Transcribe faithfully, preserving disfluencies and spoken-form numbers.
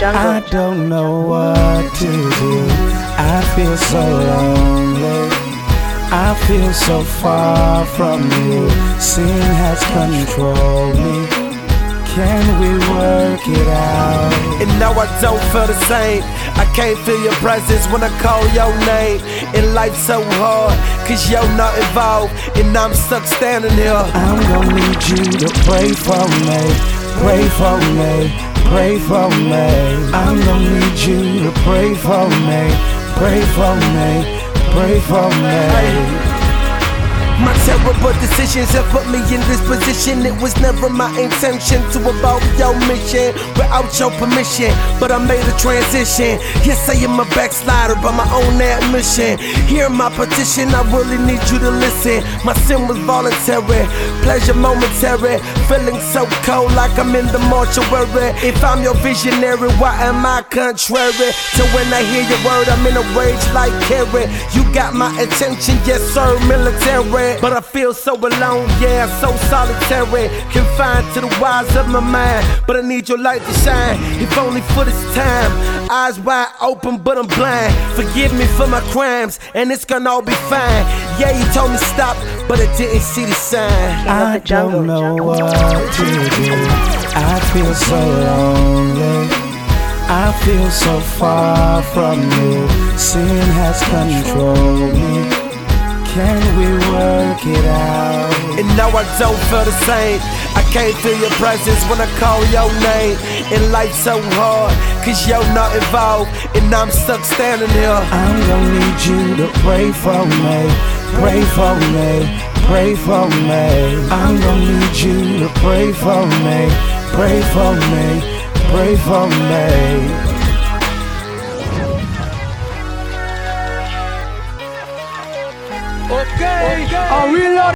I don't know what to do. I feel so lonely. I feel so far from you. Sin has controlled me. Can we work it out? And now I don't feel the same. I can't feel your presence when I call your name. And life's so hard, cause you're not involved. And I'm stuck standing here. I'm gonna need you to pray for me. Pray for me. Pray for me. I'm gonna need you to pray for me. Pray for me. Pray for me. My terrible decisions have put me in this position. It was never my intention to abort your mission without your permission, but I made a transition. Yes, I am a backslider by my own admission. Hear my petition, I really need you to listen. My sin was voluntary, pleasure momentary. Feeling so cold like I'm in the mortuary. If I'm your visionary, why am I contrary? So when I hear your word, I'm in a rage like Carrie. You got my attention, yes sir, military. But I feel so alone, yeah, so solitary. Confined to the wires of my mind, but I need your light to shine, if only for this time. Eyes wide open, but I'm blind. Forgive me for my crimes, and it's gonna all be fine. Yeah, you told me stop, but I didn't see the sign. I don't know what to do. I feel so lonely. I feel so far from you. Sin has controlled me. Can we work it out? And now I don't feel the same. I can't feel your presence when I call your name. And life's so hard, cause you're not involved. And I'm stuck standing here. I'm gonna need you to pray for me. Pray for me. Pray for me. I'm gonna need you to pray for me. Pray for me. Pray for me. Okay, okay. Are we